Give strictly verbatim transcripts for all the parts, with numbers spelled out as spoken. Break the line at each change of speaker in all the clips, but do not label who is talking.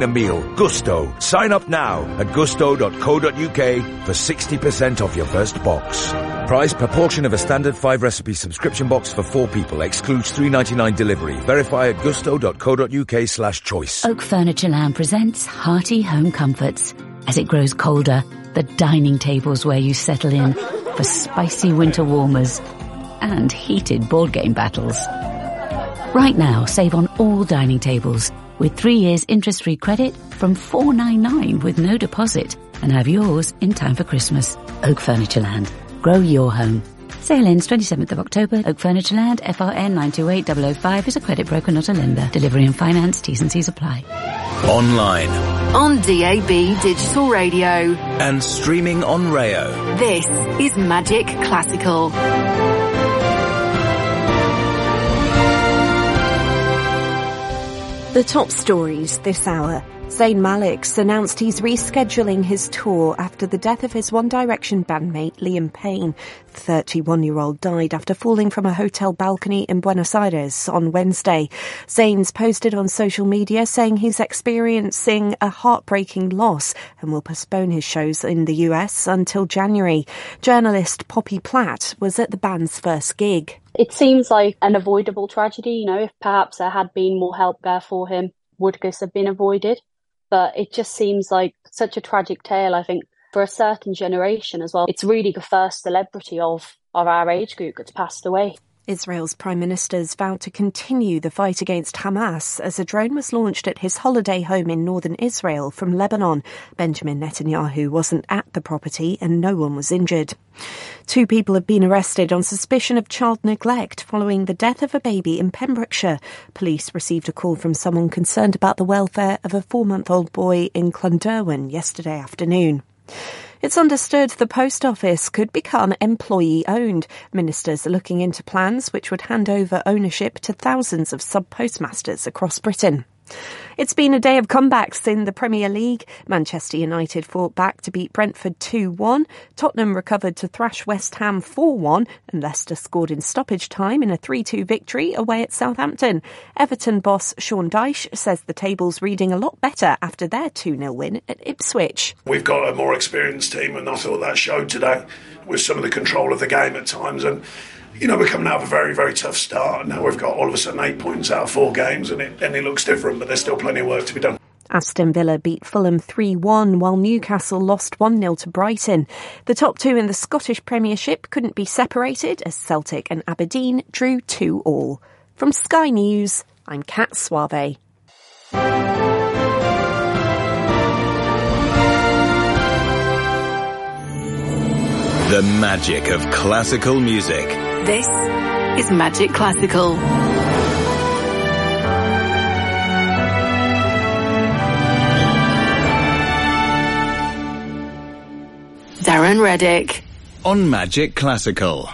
a meal. Gusto. Sign up now at gusto dot co dot uk for sixty percent off your first box. Price per portion of a standard five recipe subscription box for four people. Excludes three ninety-nine delivery. Verify at gusto dot co dot uk slash choice.
Oak Furniture Land presents hearty home comforts. As it grows colder, the dining table's where you settle in for spicy winter warmers and heated board game battles. Right now, save on all dining tables with three years interest-free credit from four ninety-nine with no deposit, and have yours in time for Christmas. Oak Furniture Land. Grow your home. Sale ends twenty-seventh of October. Oak Furniture Land, F R N nine two eight zero zero five is a credit broker, not a lender. Delivery and finance, T's and C's apply.
Online.
On D A B Digital Radio.
And streaming on Rayo.
This is Magic Classical.
The top stories this hour. Zayn Malik's announced he's rescheduling his tour after the death of his One Direction bandmate Liam Payne. The thirty-one-year-old died after falling from a hotel balcony in Buenos Aires on Wednesday. Zayn's posted on social media saying he's experiencing a heartbreaking loss and will postpone his shows in the U S until January. Journalist Poppy Platt was at the band's first gig.
It seems like an avoidable tragedy, you know, if perhaps there had been more help there for him, would this have been avoided? But it just seems like such a tragic tale, I think, for a certain generation as well. It's really the first celebrity of, of our age group that's passed away.
Israel's Prime Minister's vowed to continue the fight against Hamas as a drone was launched at his holiday home in northern Israel from Lebanon. Benjamin Netanyahu wasn't at the property and no one was injured. Two people have been arrested on suspicion of child neglect following the death of a baby in Pembrokeshire. Police received a call from someone concerned about the welfare of a four-month-old boy in Clonderwen yesterday afternoon. It's understood the post office could become employee-owned. Ministers are looking into plans which would hand over ownership to thousands of sub-postmasters across Britain. It's been a day of comebacks in the Premier League. Manchester United fought back to beat Brentford two one. Tottenham recovered to thrash West Ham four one. And Leicester scored in stoppage time in a three two victory away at Southampton. Everton boss Sean Dyche says the table's reading a lot better after their two nil win at Ipswich.
We've got a more experienced team, and I thought that showed today with some of the control of the game at times. And you know, we're coming out of a very, very tough start, and now we've got all of a sudden eight points out of four games, and it, and it looks different, but there's still plenty of work to be done.
Aston Villa beat Fulham three one, while Newcastle lost one nil to Brighton. The top two in the Scottish Premiership couldn't be separated as Celtic and Aberdeen drew two all. From Sky News, I'm Kat Suave.
The magic of classical music.
This is Magic Classical. Darren Reddick.
On Magic Classical.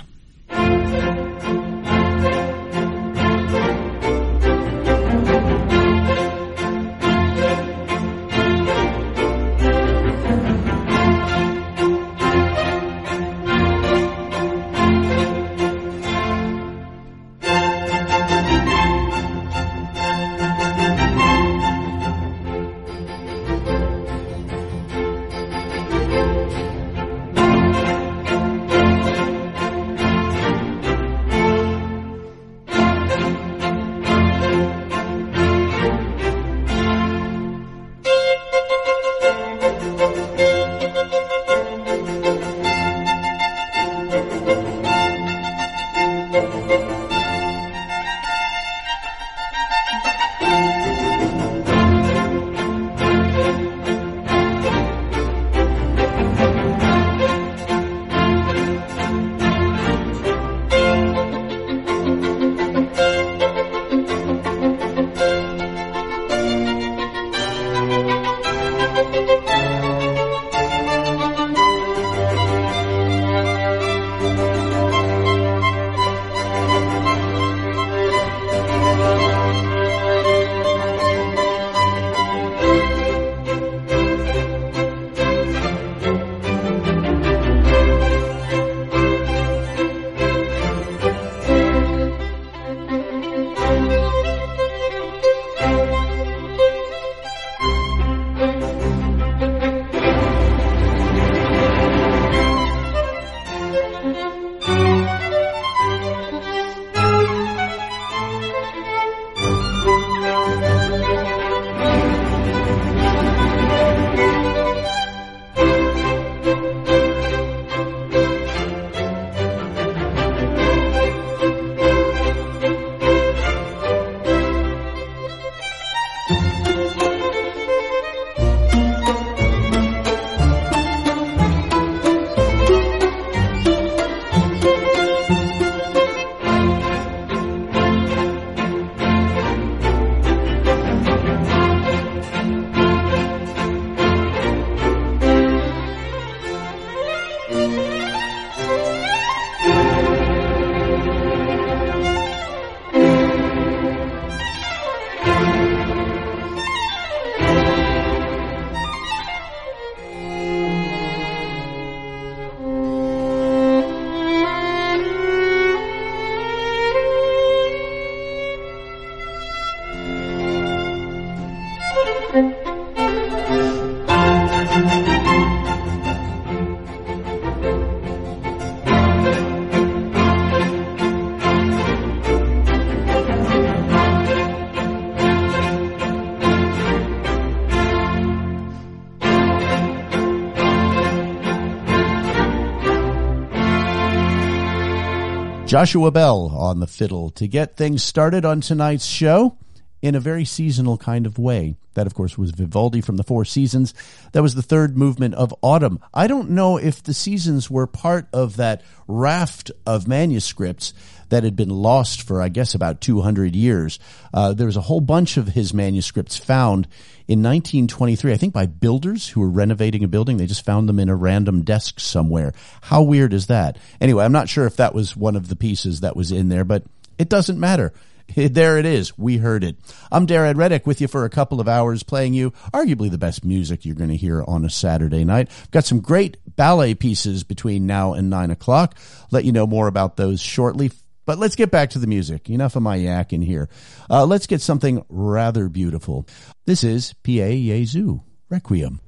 Joshua Bell on the fiddle to get things started on tonight's show in a very seasonal kind of way. That, of course, was Vivaldi from the Four Seasons. That was the third movement of Autumn. I don't know if the seasons were part of that raft of manuscripts that had been lost for, I guess, about two hundred years. Uh, there was a whole bunch of his manuscripts found in nineteen twenty-three, I think by builders who were renovating a building. They just found them in a random desk somewhere. How weird is that? Anyway, I'm not sure if that was one of the pieces that was in there, but it doesn't matter. There it is. We heard it. I'm Darren Reddick with you for a couple of hours, playing you arguably the best music you're going to hear on a Saturday night. Got some great ballet pieces between now and nine o'clock. Let you know more about those shortly. But let's get back to the music. Enough of my yak in here. Uh, let's get something rather beautiful. This is Pie Jesu Requiem.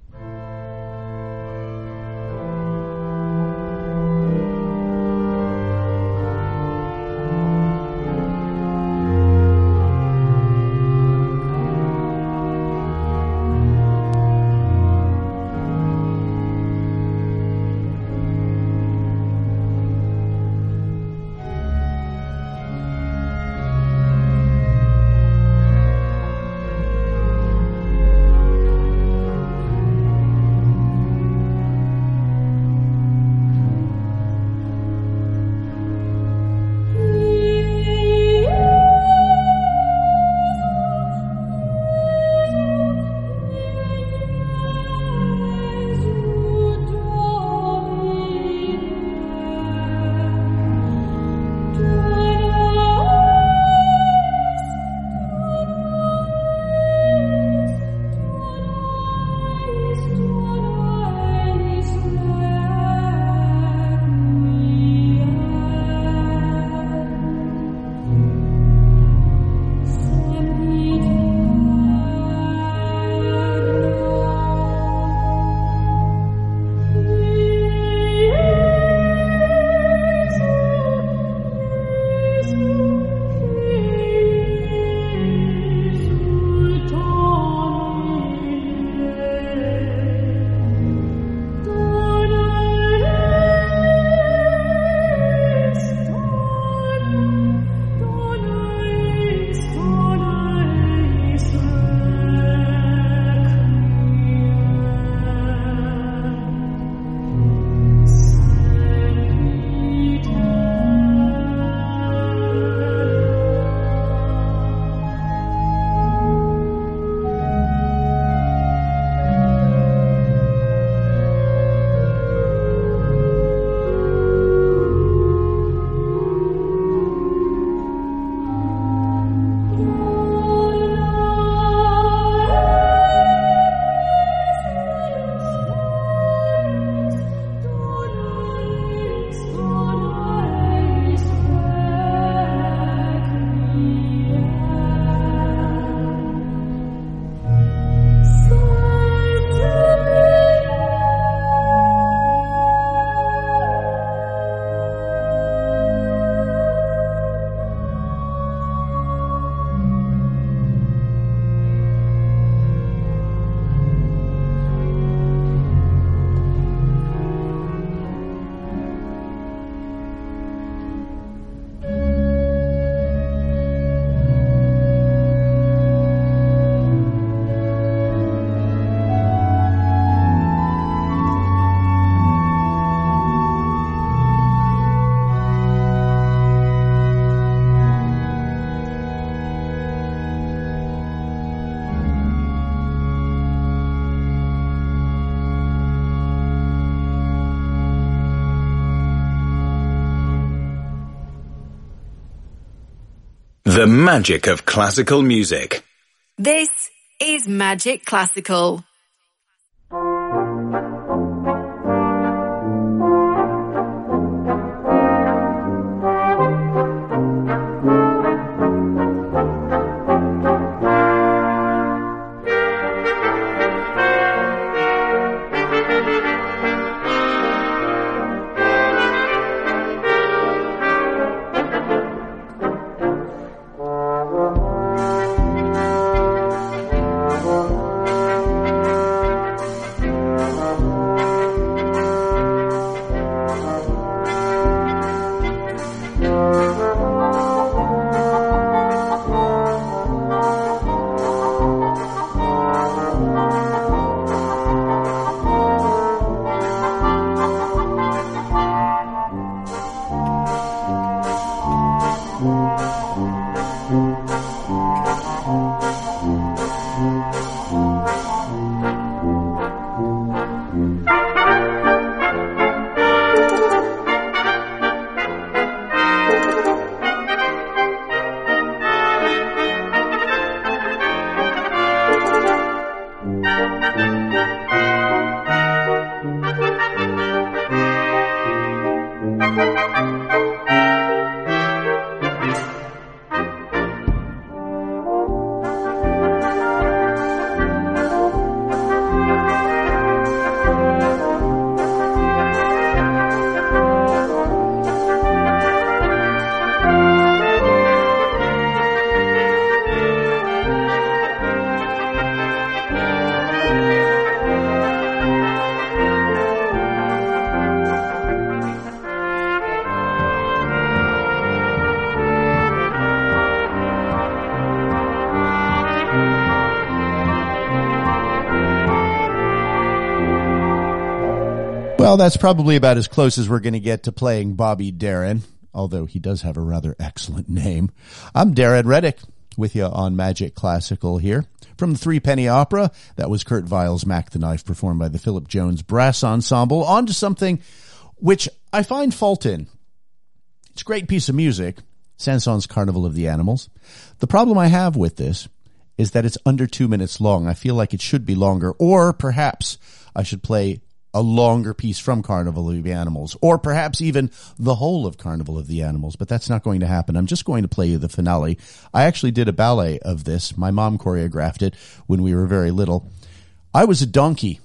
The magic of classical music.
This is Magic Classical.
Well, that's probably about as close as we're going to get to playing Bobby Darin, although he does have a rather excellent name. I'm Darren Reddick with you on Magic Classical here. From the Threepenny Opera, that was Kurt Weill's Mac the Knife, performed by the Philip Jones Brass Ensemble, on to something which I find fault in. It's a great piece of music, Saint-Saëns' Carnival of the Animals. The problem I have with this is that it's under two minutes long. I feel like it should be longer, or perhaps I should play a longer piece from Carnival of the Animals, or perhaps even the whole of Carnival of the Animals, but that's not going to happen. I'm just going to play you the finale. I actually did a ballet of this. My mom choreographed it when we were very little. I was a donkey.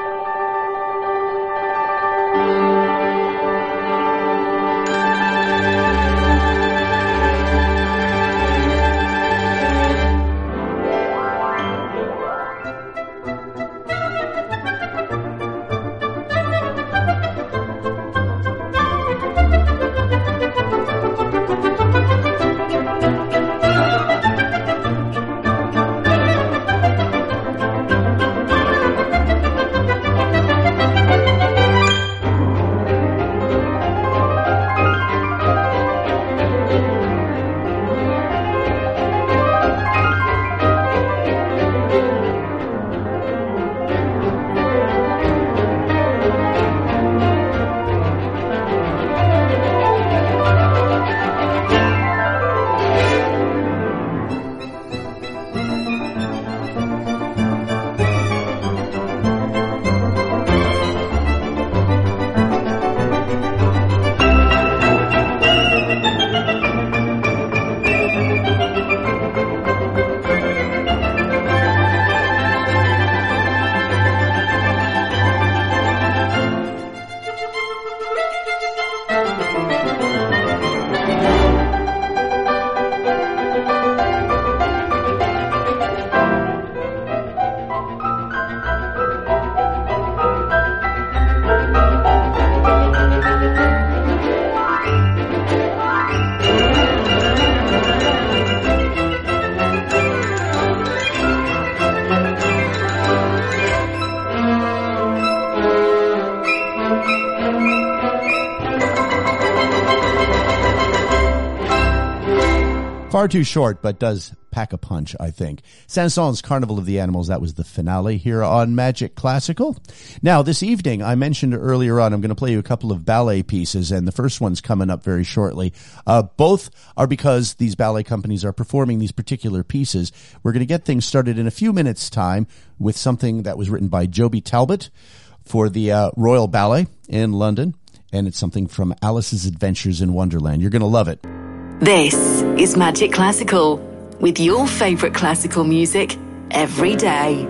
Far too short, but does pack a punch, I think. Saint-Saëns' Carnival of the Animals, that was the finale here on Magic Classical. Now, this evening, I mentioned earlier on, I'm going to play you a couple of ballet pieces, and the first one's coming up very shortly. Uh, both are because these ballet companies are performing these particular pieces. We're going to get things started in a few minutes' time with something that was written by Joby Talbot for the uh, Royal Ballet in London, and it's something from Alice's Adventures in Wonderland. You're going to love it.
This is Magic Classical, with your favourite classical music every day.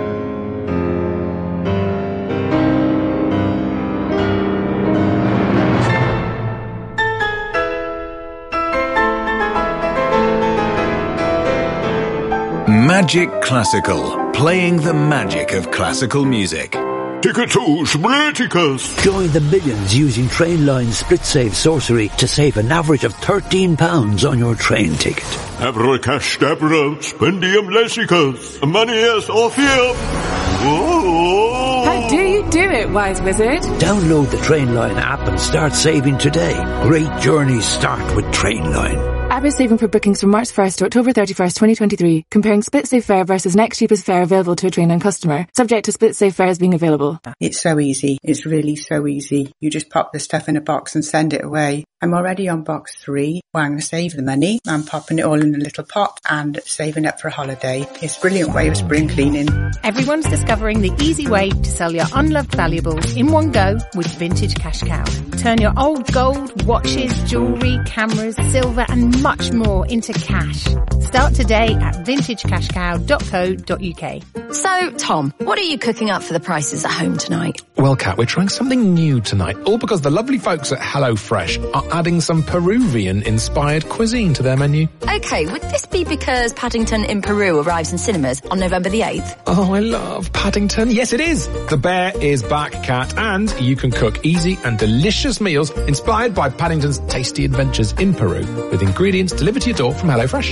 Magic Classical, playing the magic of classical music.
Ticketus Spliticus!
Join the millions using Trainline Split Save Sorcery to save an average of thirteen pounds on your train ticket.
Abracash Dabra Spendium Lessicus! Manias Orpheum! Whoa!
How do you do it, Wise Wizard?
Download the Trainline app and start saving today. Great journeys start with Trainline.
Average saving for bookings from March first to October thirty-first, twenty twenty-three. Comparing Split Save fare versus next cheapest fare available to a Trainline customer. Subject to Split Save fares being available.
It's so easy. It's really so easy. You just pop the stuff in a box and send it away. I'm already on box three. Well, I'm going to save the money. I'm popping it all in a little pot and saving up for a holiday. It's a brilliant way of spring cleaning.
Everyone's discovering the easy way to sell your unloved valuables in one go with Vintage Cash Cow. Turn your old gold, watches, jewellery, cameras, silver and much more into cash. Start today at vintage cash cow dot co dot uk.
So, Tom, what are you cooking up for the prices at home tonight?
Well, Kat, we're trying something new tonight, all because the lovely folks at HelloFresh are adding some Peruvian-inspired cuisine to their menu.
Okay, would this be because Paddington in Peru arrives in cinemas on November the eighth?
Oh, I love Paddington. Yes, it is. The bear is back, Kat, and you can cook easy and delicious meals inspired by Paddington's tasty adventures in Peru with ingredients delivered to your door from HelloFresh.
I'm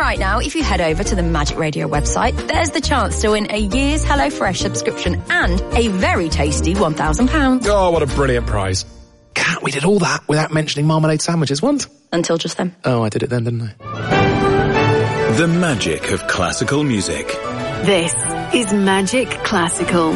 right now, if you head over to the Magic Radio website, there's the chance to win a year's HelloFresh subscription and a very tasty one thousand pounds.
Oh, what a brilliant prize. Cat, we did all that without mentioning marmalade sandwiches once.
Until just then.
Oh, I did it then, didn't I?
The magic of classical music.
This is Magic Classical.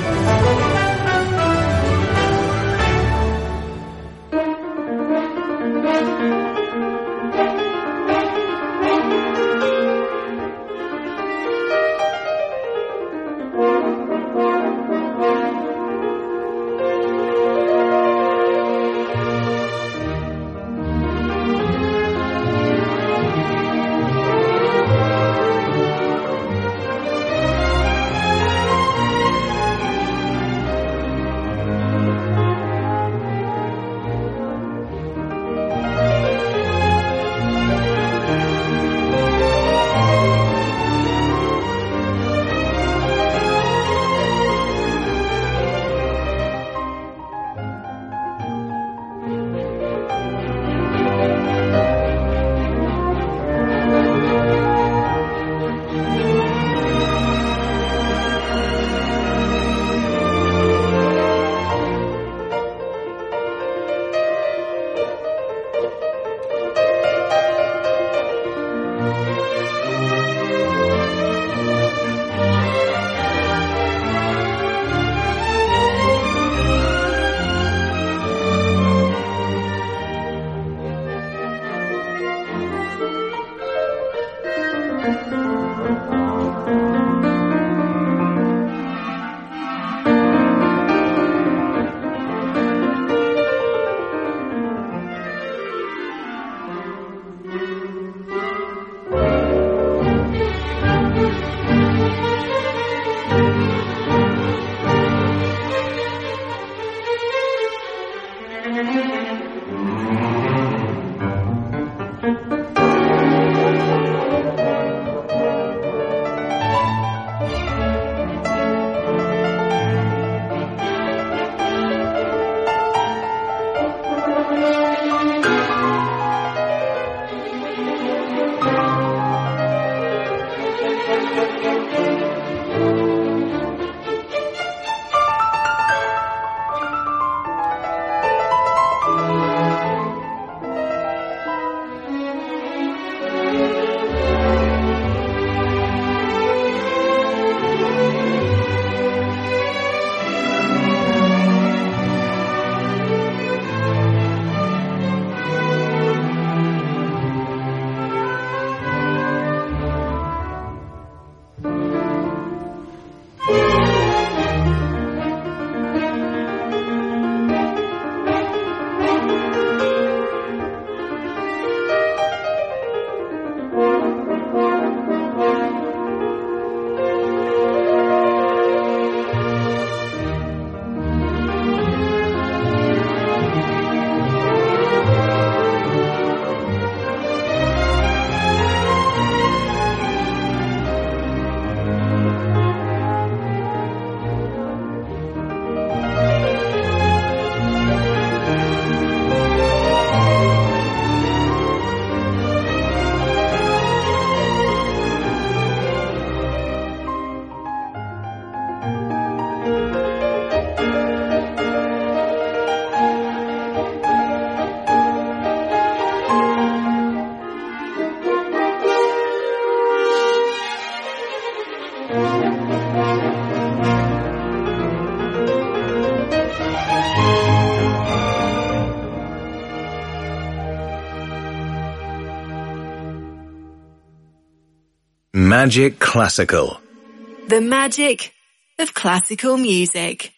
Magic Classical.
The magic of classical music.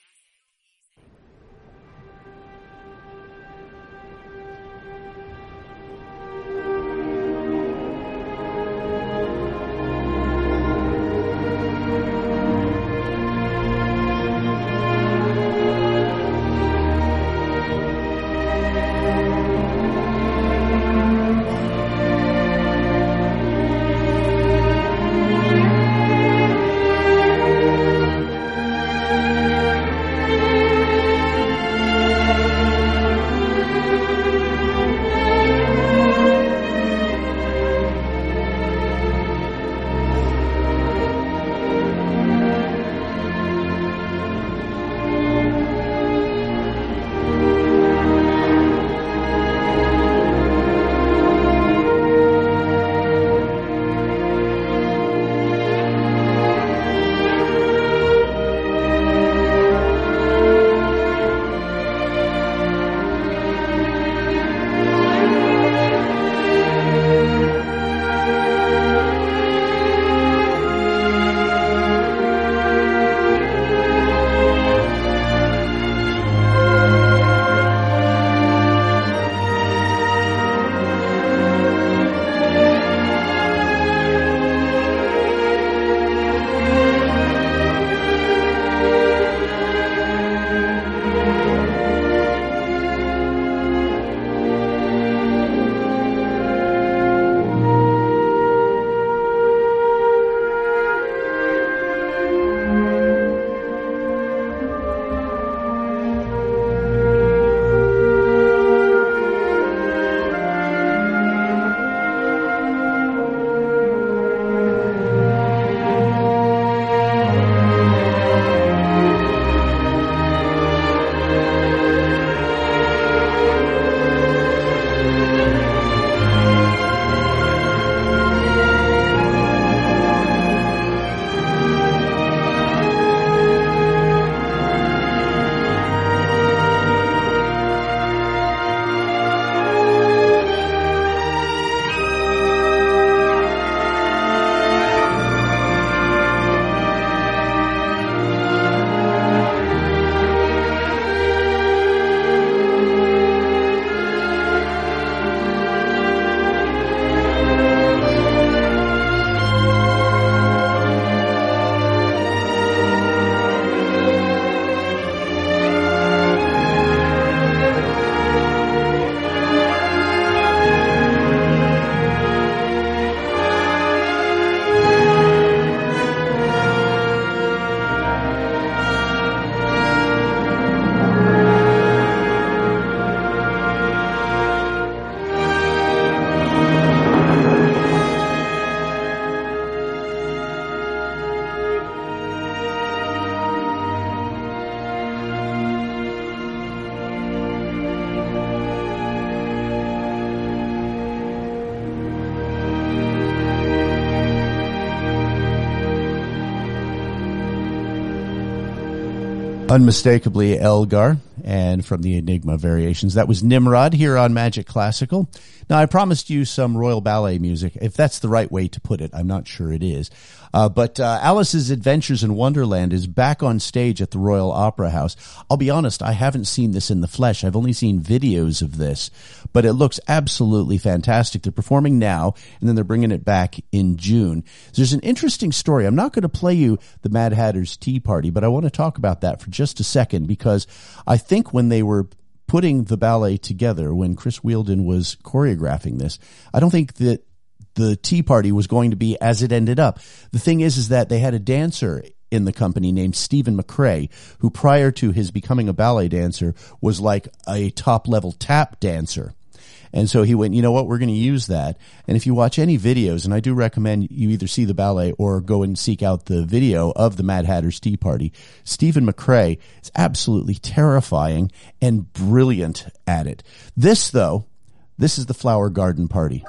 Unmistakably Elgar, and from the Enigma Variations, that was Nimrod here on Magic Classical. Now, I promised you some Royal Ballet music, if that's the right way to put it. I'm not sure it is. Uh, but uh, Alice's Adventures in Wonderland is back on stage at the Royal Opera House. I'll be honest, I haven't seen this in the flesh. I've only seen videos of this, but it looks absolutely fantastic. They're performing now, and then they're bringing it back in June. There's an interesting story. I'm not going to play you the Mad Hatter's Tea Party, but I want to talk about that for just a second, because I think when they were putting the ballet together, when Chris Wheeldon was choreographing this, I don't think that the tea party was going to be as it ended up. The thing is, is that they had a dancer in the company named Stephen McCrae, who prior to his becoming a ballet dancer was like a top-level tap dancer. And so he went, you know what, we're going to use that. And if you watch any videos, and I do recommend you either see the ballet or go and seek out the video of the Mad Hatter's Tea Party, Stephen McCrae is absolutely terrifying and brilliant at it. This, though, this is the Flower Garden Party.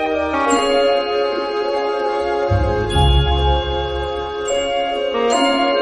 Thank you.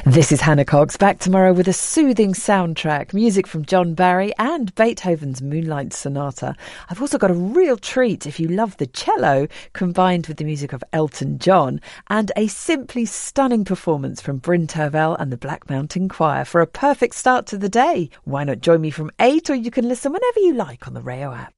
This is Hannah Cox, back tomorrow with a soothing soundtrack, music from John Barry and Beethoven's Moonlight Sonata. I've also got a real treat if you love the cello, combined with the music of Elton John, and a simply stunning performance from Bryn Terfel and the Black Mountain Choir for a perfect start to the day. Why not join me from eight, or you can listen whenever you like on the Rayo app.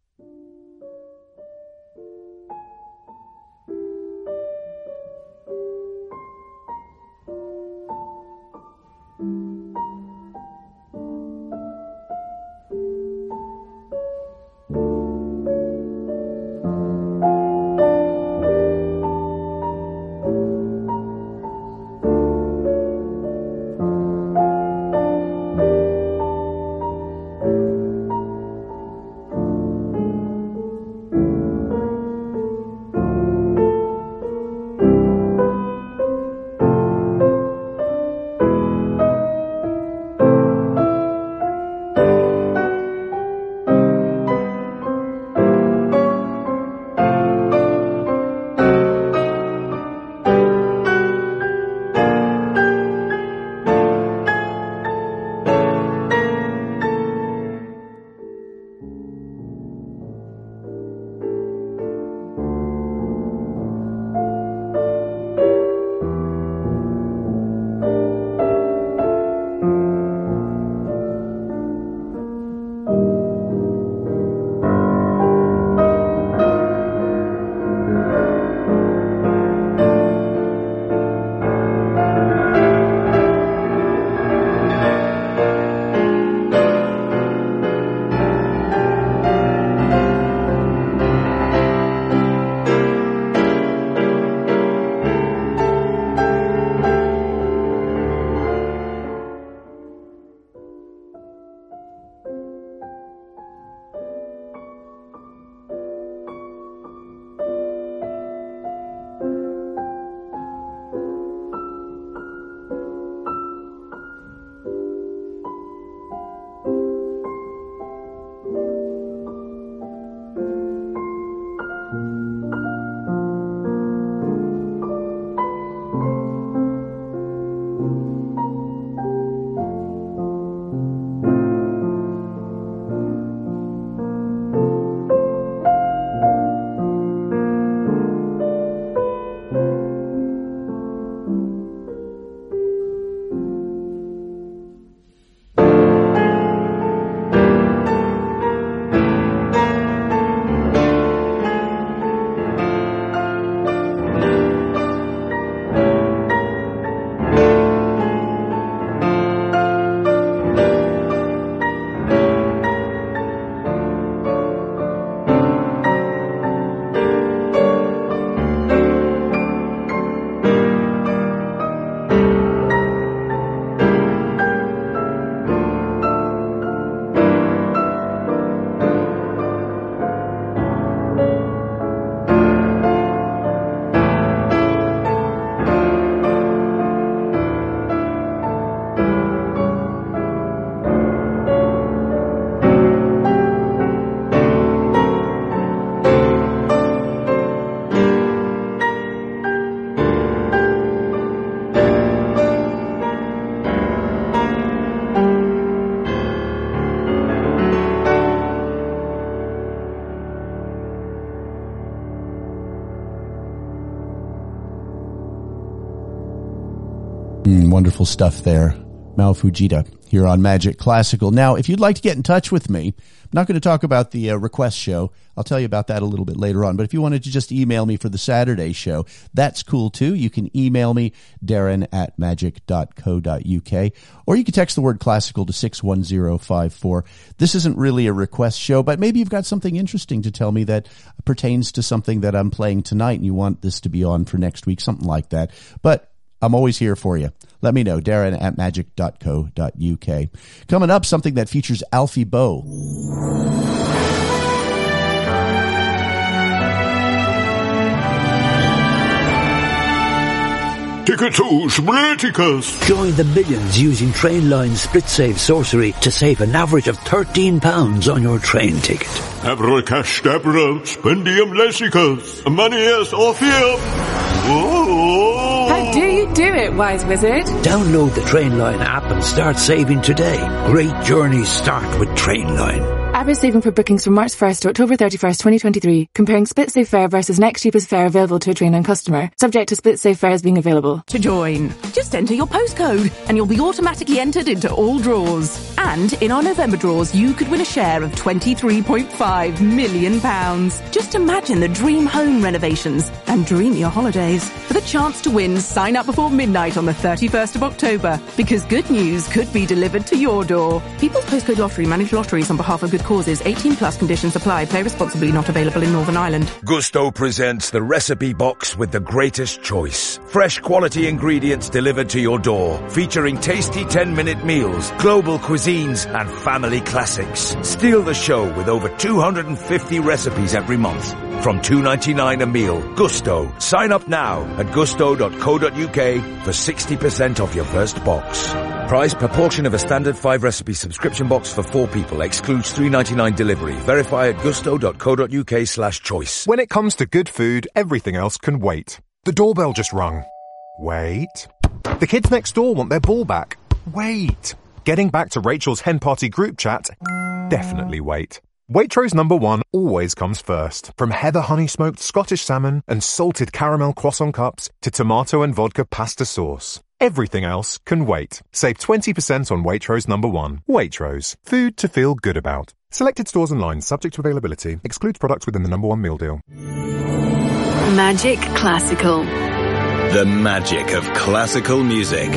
Mm, wonderful stuff there. Mao Fujita here on Magic Classical. Now, if you'd like to get in touch with me, I'm not going to talk about the uh, request show. I'll tell you about that a little bit later on. But if you wanted to just email me for the Saturday show, that's cool too. You can email me, Darren at magic dot co dot uk, or you can text the word classical to six one zero five four. This isn't really a request show, but maybe you've got something interesting to tell me that pertains to something that I'm playing tonight and you want this to be on for next week, something like that. But I'm always here for you. Let me know, Darren at magic dot co dot uk. Coming up, something that features Alfie Boe.
Ticket to Spliticus.
Join the millions using Trainline Split Save Sorcery to save an average of thirteen pounds on your train ticket.
Abracadabra, spendium lessicus, manias orpheum. Whoa.
How dare you You do it, wise wizard.
Download the Trainline app and start saving today. Great journeys start with Trainline.
Average saving for bookings from March first to October thirty-first, twenty twenty-three. Comparing SplitSave fare versus next cheapest fare available to a Trainline customer. Subject to SplitSave fares being available.
To join, just enter your postcode and you'll be automatically entered into all draws. And in our November draws, you could win a share of twenty-three point five million pounds. Just imagine the dream home renovations and dream your holidays. For the chance to win, sign up before midnight on the thirty-first of October, because good news could be delivered to your door. People's Postcode Lottery manage lotteries on behalf of good causes. eighteen plus conditions apply. Play responsibly. Not available in Northern Ireland.
Gusto presents the recipe box with the greatest choice. Fresh quality ingredients delivered to your door, featuring tasty ten-minute meals, global cuisines, and family classics. Steal the show with over two hundred fifty recipes every month. From two ninety-nine a meal. Gusto. Sign up now at gusto dot co dot uk for sixty percent off your first box. Price per portion of a standard five recipe subscription box for four people. Excludes three ninety-nine delivery. Verify at gusto dot co dot uk slash choice.
When it comes to good food, everything else can wait. The doorbell just rung. Wait. The kids next door want their ball back. Wait. Getting back to Rachel's hen party group chat. Definitely wait. Waitrose number one always comes first. From heather honey smoked Scottish salmon and salted caramel croissant cups to tomato and vodka pasta sauce. Everything else can wait. Save twenty percent on Waitrose number one. Waitrose. Food to feel good about. Selected stores and lines subject to availability. Excludes products within the number one meal deal.
Magic Classical.
The magic of classical music.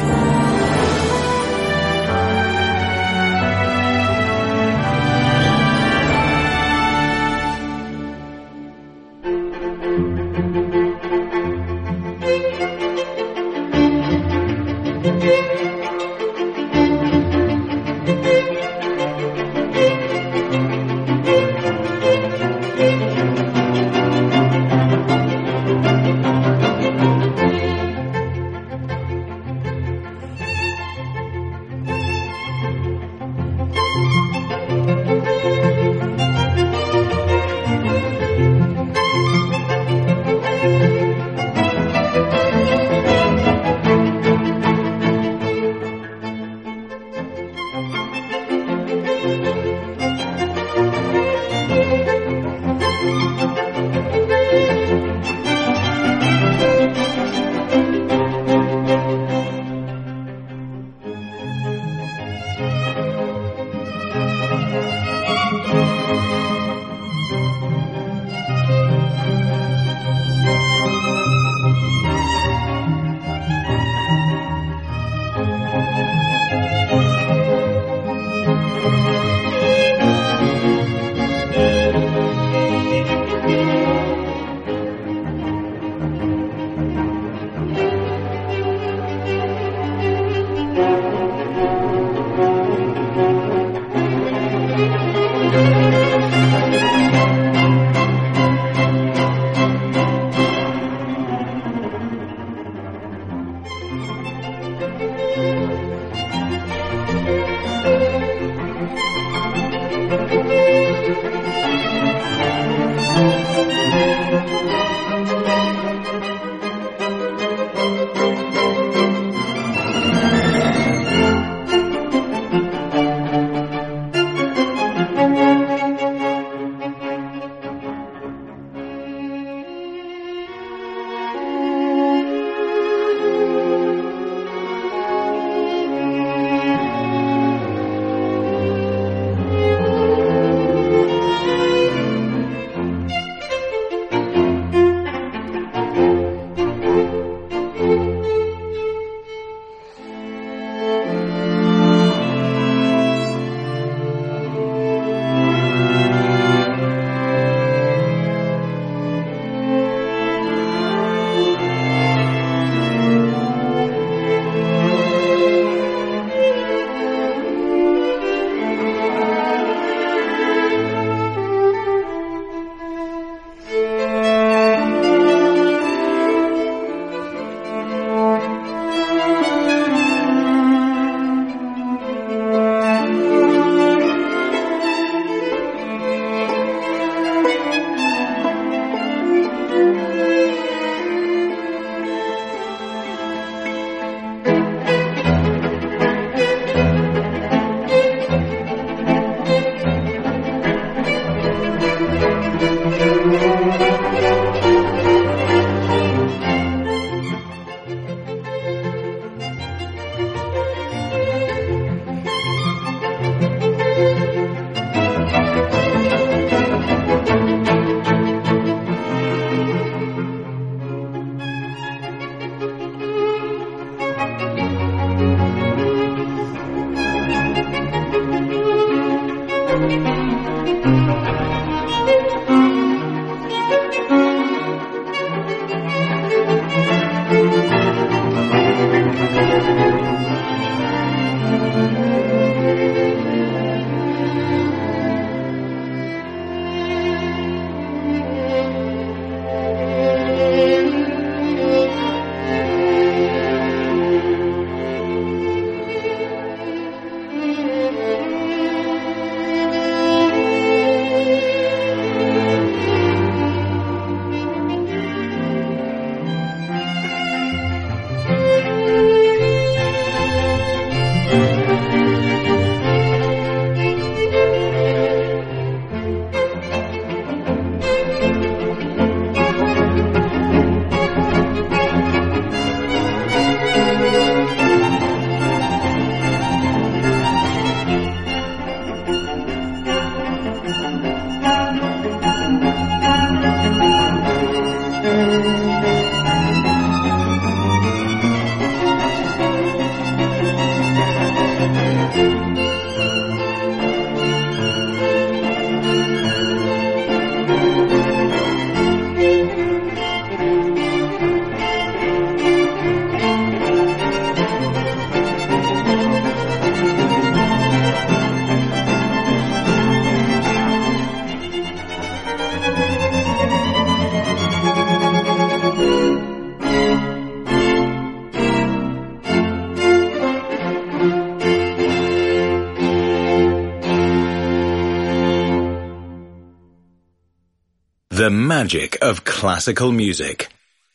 The magic of classical music.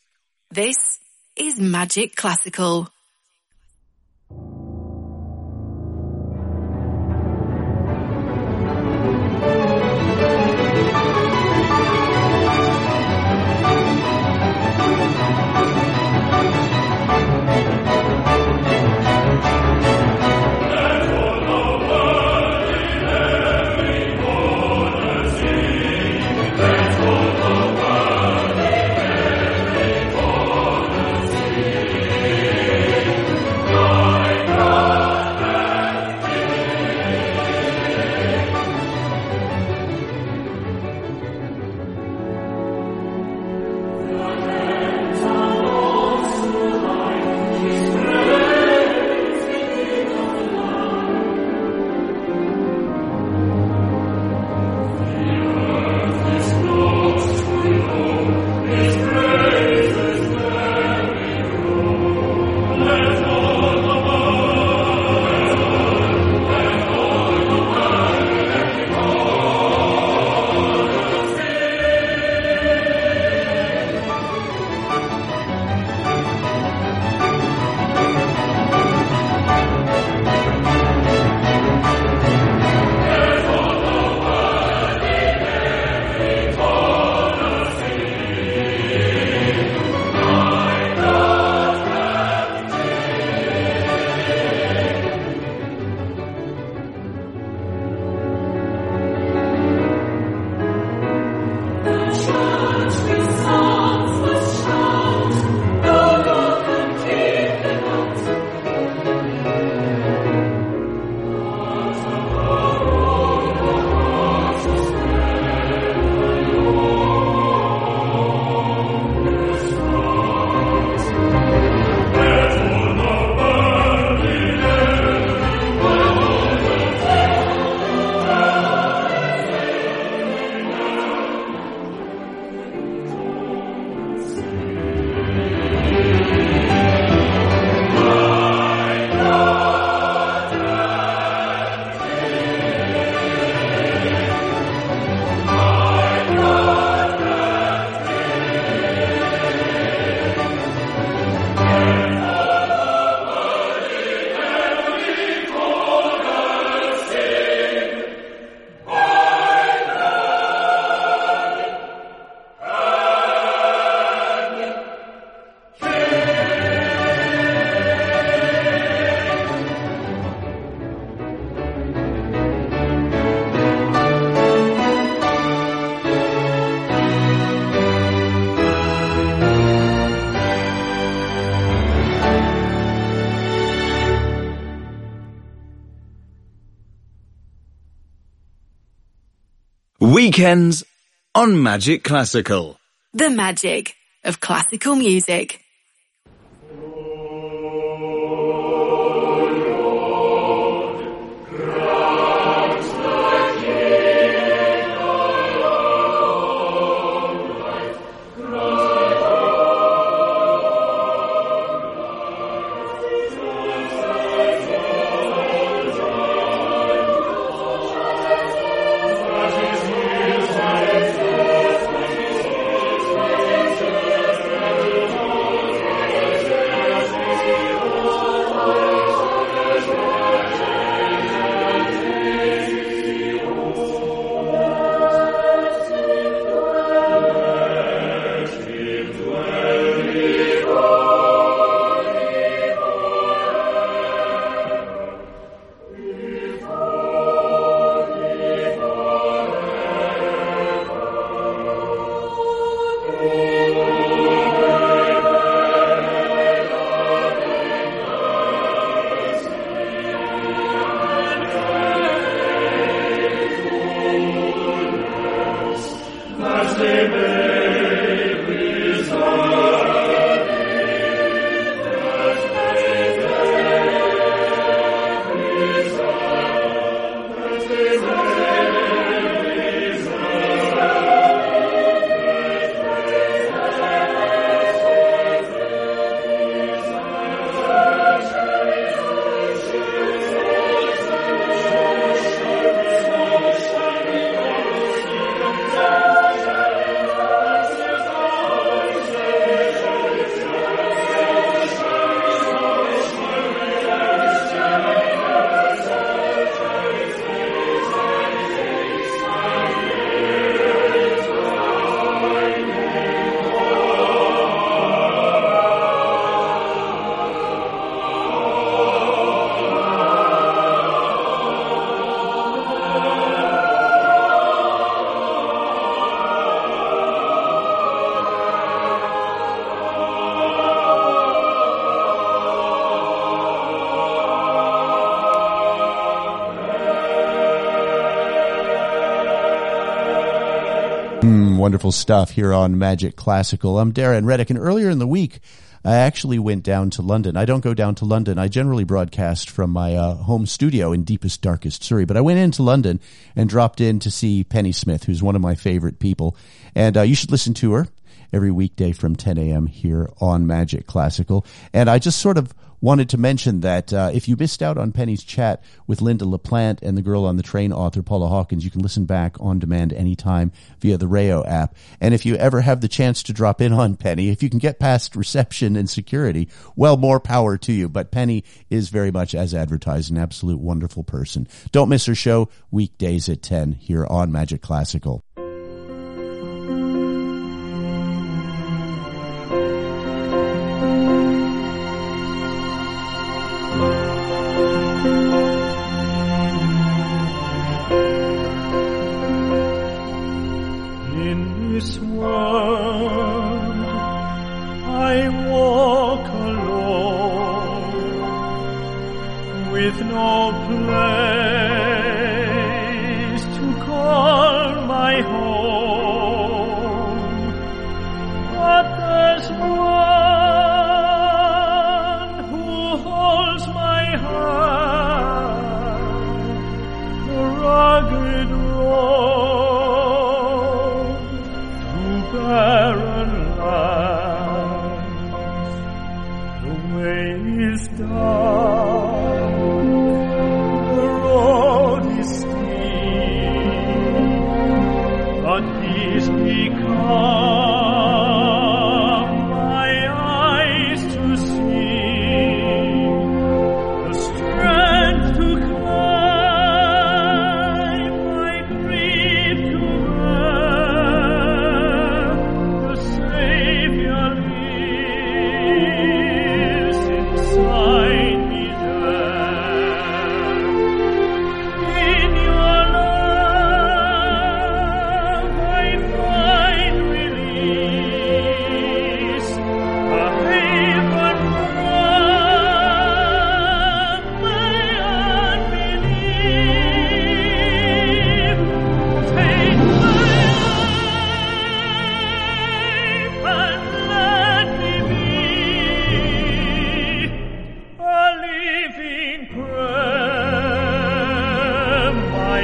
This is Magic Classical.
Yeah.
Weekends on Magic Classical.
The magic of classical music.
Wonderful stuff here on Magic Classical. I'm Darren Reddick, and earlier in the week, I actually went down to London. I don't go down to London. I generally broadcast from my uh, home studio in deepest, darkest Surrey. But I went into London and dropped in to see Penny Smith, who's one of my favorite people. And uh, you should listen to her every weekday from ten a.m. here on Magic Classical. And I just sort of wanted to mention that uh, if you missed out on Penny's chat with Linda LaPlante and the Girl on the Train author Paula Hawkins, you can listen back on demand anytime via the Rayo app. And if you ever have the chance to drop in on Penny, if you can get past reception and security, well, more power to you. But Penny is very much, as advertised, an absolute wonderful person. Don't miss her show weekdays at ten here on Magic Classical.
This world I walk alone, with no place to call my home, but there's one who holds my hand, the rugged road barren lands. The way is dark, the road is steep,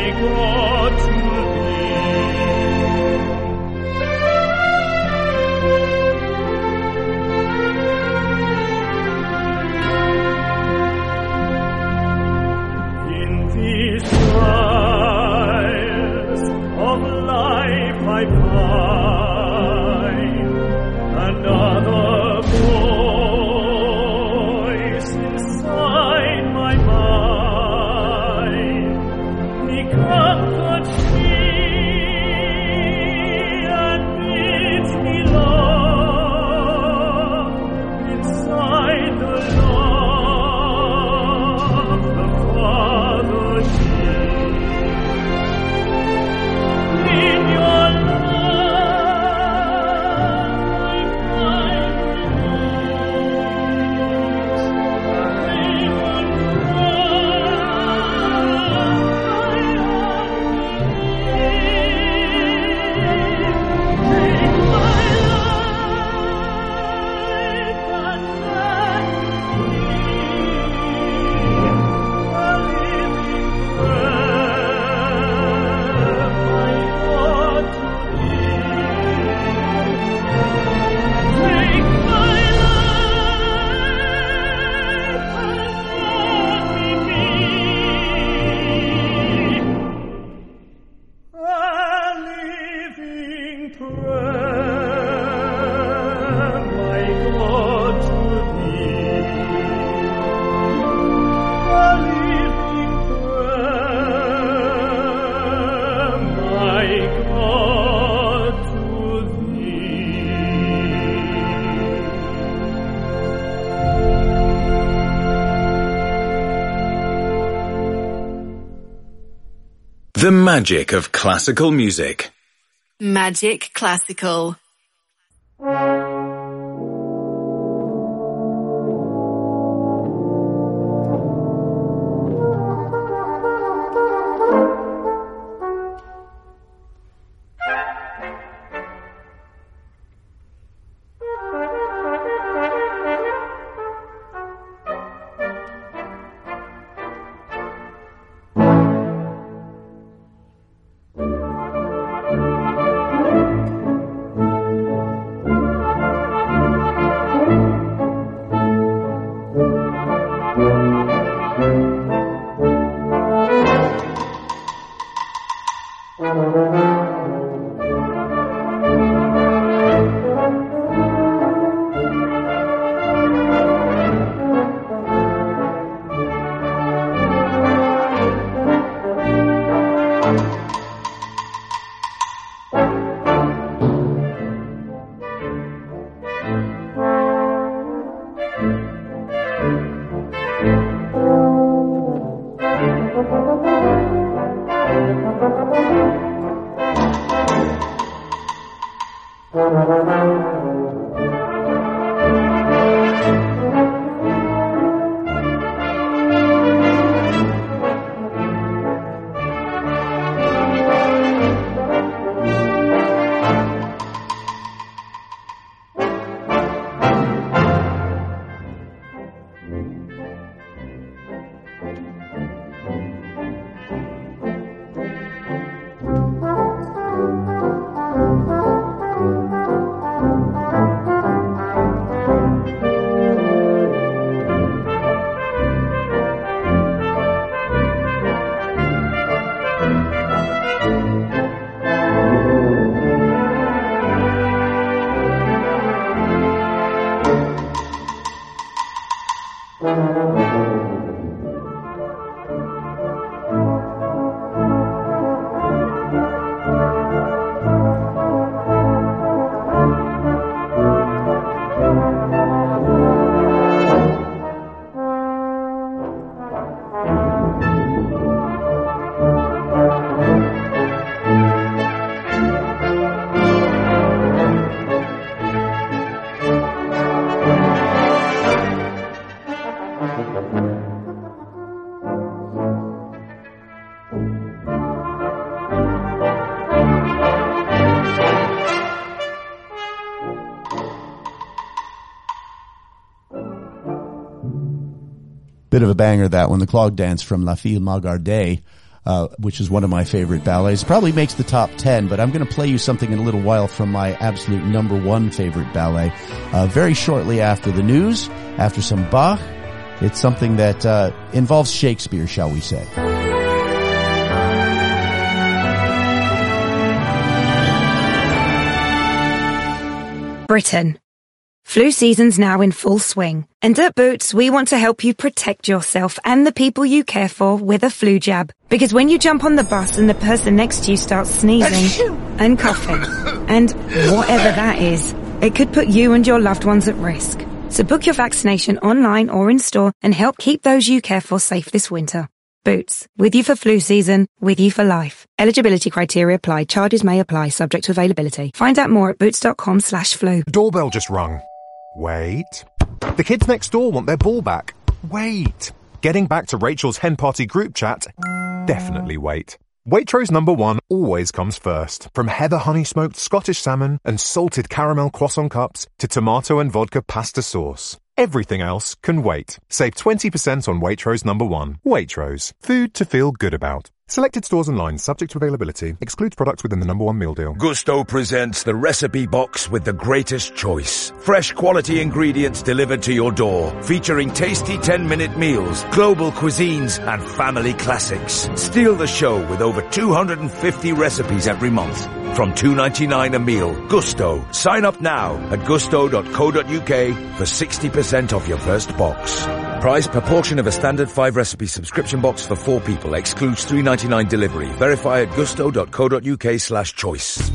The magic of classical music.
Magic Classical.
Bit of a banger, that one. The Clog Dance from La Fille Magarde. uh, which is one of my favorite ballets. Probably makes the top ten, but I'm going to play you something in a little while from my absolute number one favorite ballet. Uh, very shortly after the news, after some Bach, it's something that uh, involves Shakespeare, shall we say.
Britain. Flu season's now in full swing, and at Boots we want to help you protect yourself and the people you care for with a flu jab. Because when you jump on the bus and the person next to you starts sneezing and coughing and whatever that is, it could put you and your loved ones at risk. So book your vaccination online or in store and help keep those you care for safe this winter. Boots, with you for flu season, with you for life. Eligibility criteria apply. Charges may apply, subject to availability. Find out more at boots.com slash flu.
Doorbell just rung. Wait. The kids next door want their ball back. Wait. Getting back to Rachel's hen party group chat? Definitely wait. Waitrose number one always comes first. From heather honey smoked Scottish salmon and salted caramel croissant cups to tomato and vodka pasta sauce. Everything else can wait. Save twenty percent on Waitrose number one. Waitrose. Food to feel good about. Selected stores and lines subject to availability. Excludes products within the number one meal deal.
Gusto presents the recipe box with the greatest choice. Fresh quality ingredients delivered to your door. Featuring tasty ten-minute meals, global cuisines, and family classics. Steal the show with over two hundred fifty recipes every month. From two dollars and ninety-nine cents a meal. Gusto. Sign up now at gusto dot co dot uk for sixty percent off your first box. Price per portion of a standard five recipe subscription box for four people. Excludes three dollars and ninety-nine cents delivery. Verify at gusto dot co dot uk slash choice.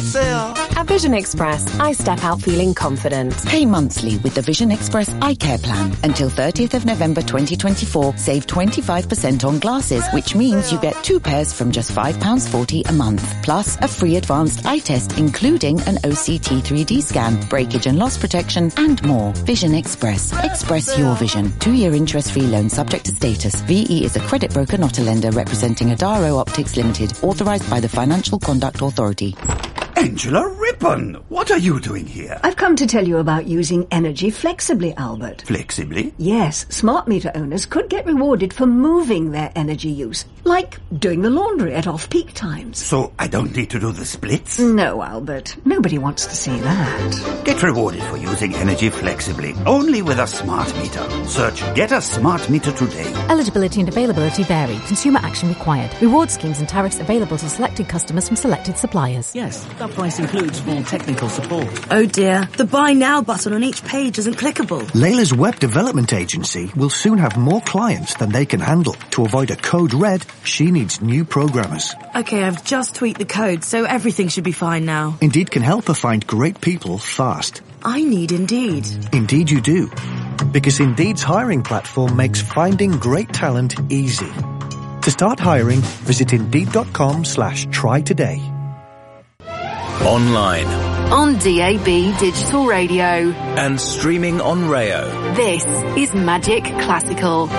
At Vision Express, I step out feeling confident.
Pay monthly with the Vision Express Eye Care Plan. Until thirtieth of November twenty twenty-four, save twenty-five percent on glasses, which means you get two pairs from just five pounds forty a month. Plus a free advanced eye test, including an O C T three D scan, breakage and loss protection, and more. Vision Express. Express your vision. Two-year interest-free loan subject to status. V E is a credit broker, not a lender, representing Adaro Optics Limited, authorised by the Financial Conduct Authority.
Angela Rippon, what are you doing here?
I've come to tell you about using energy flexibly, Albert.
Flexibly?
Yes, smart meter owners could get rewarded for moving their energy use, like doing the laundry at off-peak times.
So I don't need to do the splits?
No, Albert. Nobody wants to see that.
Get rewarded for using energy flexibly, only with a smart meter. Search Get a Smart Meter today.
Eligibility and availability vary. Consumer action required. Reward schemes and tariffs available to selected customers from selected suppliers.
Yes, that price includes full technical support.
Oh dear, the Buy Now button on each page isn't clickable.
Layla's web development agency will soon have more clients than they can handle. To avoid a code red, she needs new programmers.
Okay, I've just tweaked the code, so everything should be fine now.
Indeed can help her find great people fast.
I need Indeed.
Indeed you do. Because Indeed's hiring platform makes finding great talent easy. To start hiring, visit indeed.com slash try today.
Online.
On D A B Digital Radio.
And streaming on Rayo.
This is Magic Classical.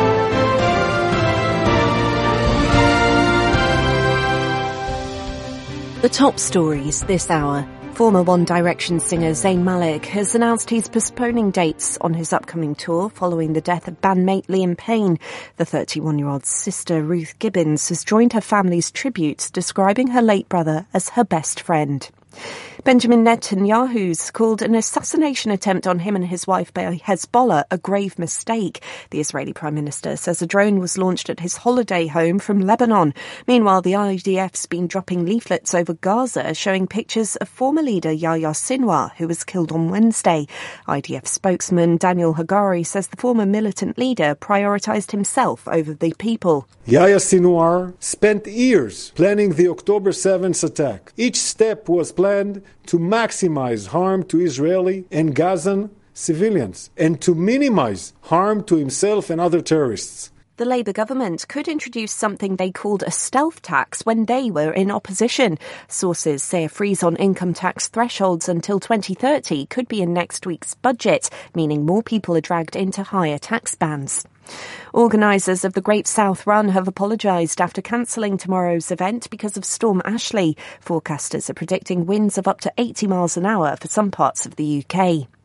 The top stories this hour. Former One Direction singer Zayn Malik has announced he's postponing dates on his upcoming tour following the death of bandmate Liam Payne. The thirty-one-year-old's sister, Ruth Gibbons, has joined her family's tributes, describing her late brother as her best friend. Benjamin Netanyahu's called an assassination attempt on him and his wife by Hezbollah a grave mistake. The Israeli Prime Minister says a drone was launched at his holiday home from Lebanon. Meanwhile, the I D F's been dropping leaflets over Gaza showing pictures of former leader Yahya Sinwar, who was killed on Wednesday. I D F spokesman Daniel Hagari says the former militant leader prioritised himself over the people.
Yahya Sinwar spent years planning the October seventh attack. Each step was planned to maximize harm to Israeli and Gazan civilians and to minimize harm to himself and other terrorists.
The Labour government could introduce something they called a stealth tax when they were in opposition. Sources say a freeze on income tax thresholds until twenty thirty could be in next week's budget, meaning more people are dragged into higher tax bands. Organisers of the Great South Run have apologised after cancelling tomorrow's event because of Storm Ashley. Forecasters are predicting winds of up to eighty miles an hour for some parts of the U K.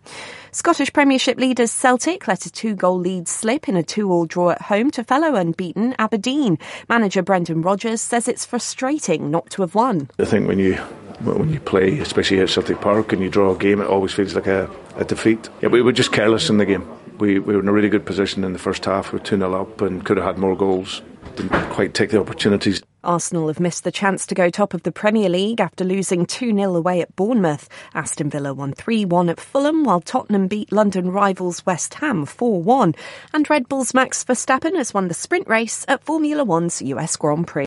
Scottish Premiership leaders Celtic let a two-goal lead slip in a two-all draw at home to fellow unbeaten Aberdeen. Manager Brendan Rodgers says it's frustrating not to have won.
I think when you when you play, especially at Celtic Park, and you draw a game, it always feels like a, a defeat. Yeah, we were just careless in the game. We, we were in a really good position in the first half. We were two nil up and could have had more goals. Didn't quite take the opportunities.
Arsenal have missed the chance to go top of the Premier League after losing two nil away at Bournemouth. Aston Villa won three one at Fulham, while Tottenham beat London rivals West Ham four one. And Red Bull's Max Verstappen has won the sprint race at Formula One's U S Grand Prix.